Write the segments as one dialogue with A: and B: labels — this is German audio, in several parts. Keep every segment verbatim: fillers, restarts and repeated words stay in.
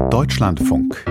A: Deutschlandfunk.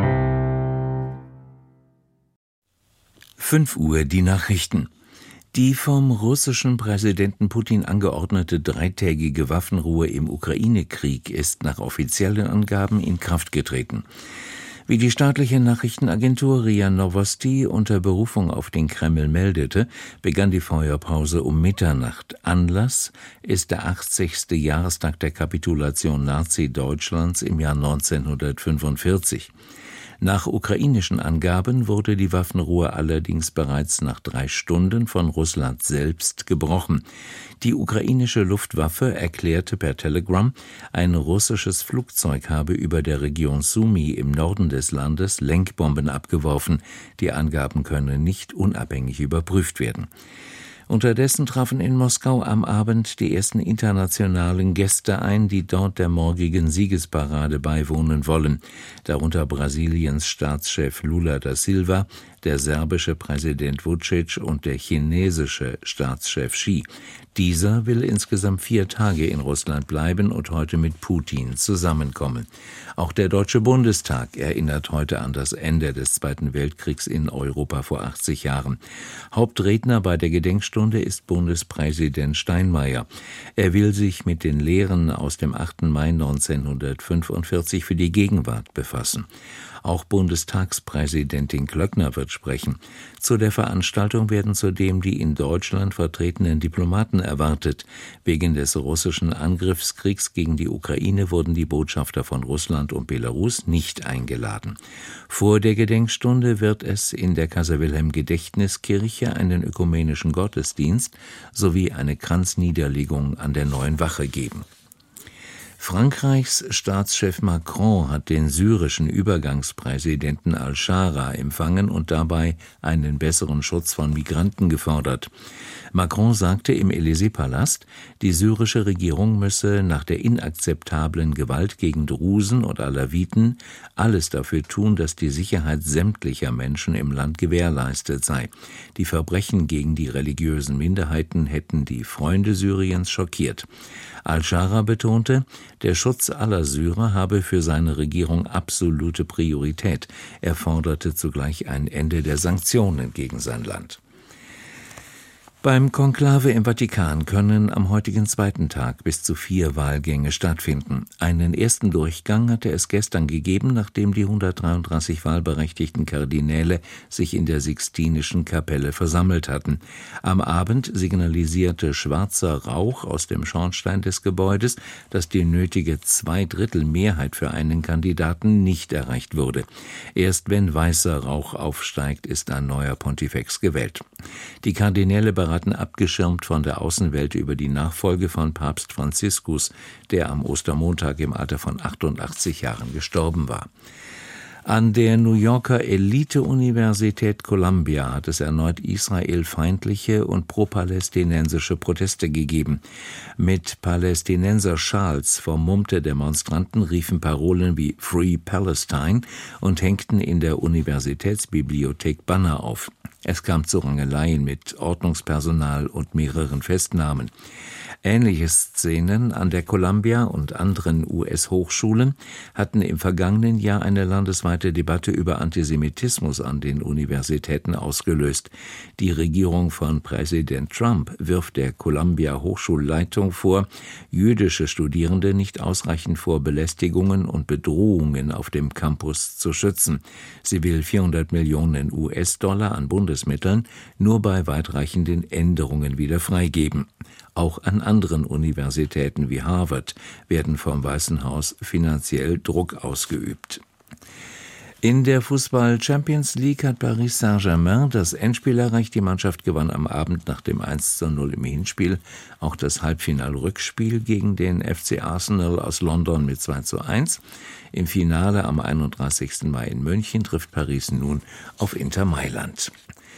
B: fünf Uhr die Nachrichten. Die vom russischen Präsidenten Putin angeordnete dreitägige Waffenruhe im Ukraine-Krieg ist nach offiziellen Angaben in Kraft getreten. Wie die staatliche Nachrichtenagentur R I A Novosti unter Berufung auf den Kreml meldete, begann die Feuerpause um Mitternacht. Anlass ist der achtzigste Jahrestag der Kapitulation Nazi-Deutschlands im Jahr neunzehnhundertfünfundvierzig. Nach ukrainischen Angaben wurde die Waffenruhe allerdings bereits nach drei Stunden von Russland selbst gebrochen. Die ukrainische Luftwaffe erklärte per Telegram, ein russisches Flugzeug habe über der Region Sumy im Norden des Landes Lenkbomben abgeworfen. Die Angaben können nicht unabhängig überprüft werden. Unterdessen trafen in Moskau am Abend die ersten internationalen Gäste ein, die dort der morgigen Siegesparade beiwohnen wollen, darunter Brasiliens Staatschef Lula da Silva, der serbische Präsident Vučić und der chinesische Staatschef Xi. Dieser will insgesamt vier Tage in Russland bleiben und heute mit Putin zusammenkommen. Auch der Deutsche Bundestag erinnert heute an das Ende des Zweiten Weltkriegs in Europa vor achtzig Jahren. Hauptredner bei der Gedenkstunde ist Bundespräsident Steinmeier. Er will sich mit den Lehren aus dem achten Mai neunzehnhundertfünfundvierzig für die Gegenwart befassen. Auch Bundestagspräsidentin Klöckner wird sprechen. Zu der Veranstaltung werden zudem die in Deutschland vertretenen Diplomaten erwartet. Wegen des russischen Angriffskriegs gegen die Ukraine wurden die Botschafter von Russland und Belarus nicht eingeladen. Vor der Gedenkstunde wird es in der Kaiser-Wilhelm-Gedächtniskirche einen ökumenischen Gottesdienst sowie eine Kranzniederlegung an der Neuen Wache geben. Frankreichs Staatschef Macron hat den syrischen Übergangspräsidenten al-Shara empfangen und dabei einen besseren Schutz von Migranten gefordert. Macron sagte im Élysée-Palast, die syrische Regierung müsse nach der inakzeptablen Gewalt gegen Drusen und Alawiten alles dafür tun, dass die Sicherheit sämtlicher Menschen im Land gewährleistet sei. Die Verbrechen gegen die religiösen Minderheiten hätten die Freunde Syriens schockiert. Al-Shara betonte, der Schutz aller Syrer habe für seine Regierung absolute Priorität. Er forderte zugleich ein Ende der Sanktionen gegen sein Land. Beim Konklave im Vatikan können am heutigen zweiten Tag bis zu vier Wahlgänge stattfinden. Einen ersten Durchgang hatte es gestern gegeben, nachdem die hundertdreiunddreißig wahlberechtigten Kardinäle sich in der Sixtinischen Kapelle versammelt hatten. Am Abend signalisierte schwarzer Rauch aus dem Schornstein des Gebäudes, dass die nötige Zweidrittelmehrheit für einen Kandidaten nicht erreicht wurde. Erst wenn weißer Rauch aufsteigt, ist ein neuer Pontifex gewählt. Die Kardinäle beraten abgeschirmt von der Außenwelt über die Nachfolge von Papst Franziskus, der am Ostermontag im Alter von achtundachtzig Jahren gestorben war. An der New Yorker Elite-Universität Columbia hat es erneut israelfeindliche und pro-palästinensische Proteste gegeben. Mit Palästinenser-Schals vermummte Demonstranten riefen Parolen wie Free Palestine und hängten in der Universitätsbibliothek Banner auf. Es kam zu Rangeleien mit Ordnungspersonal und mehreren Festnahmen. Ähnliche Szenen an der Columbia und anderen U S-Hochschulen hatten im vergangenen Jahr eine landesweite Debatte über Antisemitismus an den Universitäten ausgelöst. Die Regierung von Präsident Trump wirft der Columbia Hochschulleitung vor, jüdische Studierende nicht ausreichend vor Belästigungen und Bedrohungen auf dem Campus zu schützen. Sie will vierhundert Millionen U S-Dollar an Bundesmitteln nur bei weitreichenden Änderungen wieder freigeben. Auch an anderen Universitäten wie Harvard werden vom Weißen Haus finanziell Druck ausgeübt. In der Fußball-Champions League hat Paris Saint-Germain das Endspiel erreicht. Die Mannschaft gewann am Abend nach dem eins zu null im Hinspiel auch das Halbfinal-Rückspiel gegen den F C Arsenal aus London mit zwei zu eins. Im Finale am einunddreißigsten Mai in München trifft Paris nun auf Inter Mailand.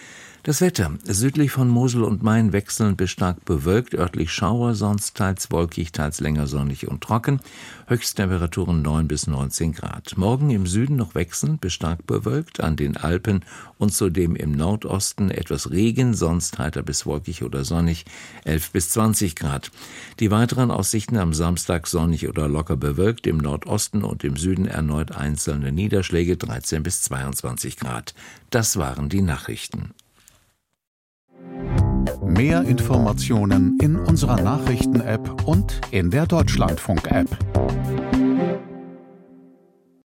B: Das Wetter. Südlich von Mosel und Main wechselnd bis stark bewölkt, örtlich Schauer, sonst teils wolkig, teils länger sonnig und trocken. Höchsttemperaturen neun bis neunzehn Grad. Morgen im Süden noch wechselnd bis stark bewölkt, an den Alpen und zudem im Nordosten etwas Regen, sonst heiter bis wolkig oder sonnig, elf bis zwanzig Grad. Die weiteren Aussichten am Samstag sonnig oder locker bewölkt, im Nordosten und im Süden erneut einzelne Niederschläge, dreizehn bis zweiundzwanzig Grad. Das waren die Nachrichten.
A: Mehr Informationen in unserer Nachrichten-App und in der Deutschlandfunk-App.